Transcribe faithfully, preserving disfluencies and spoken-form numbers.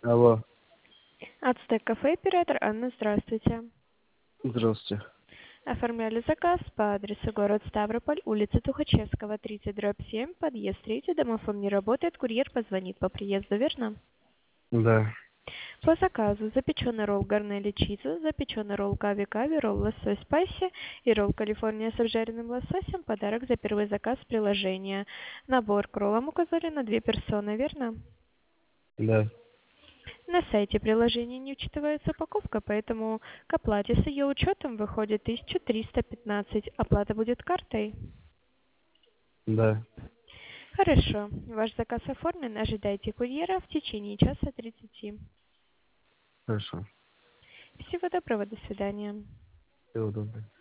Алло, Ацтек кафе, оператор Анна, здравствуйте. здравствуйте. Оформляли заказ по адресу город Ставрополь, улица Тухачевского, тридцать, дробь семь, подъезд третий, домофон не работает, курьер позвонит по приезду, верно? Да, По заказу запеченный ролл гарнели чиза, запеченный ролл кави-кави, ролл лосось спайси и ролл Калифорния с обжаренным лососем, подарок за первый заказ приложения. Набор к роллам указали на две персоны, верно? да. На сайте приложения не учитывается упаковка, поэтому к оплате с ее учетом выходит тысяча триста пятнадцать. Оплата будет картой. Да, Хорошо. Ваш заказ оформлен. Ожидайте курьера в течение часа тридцати. хорошо. Всего доброго. До свидания. Всего доброго.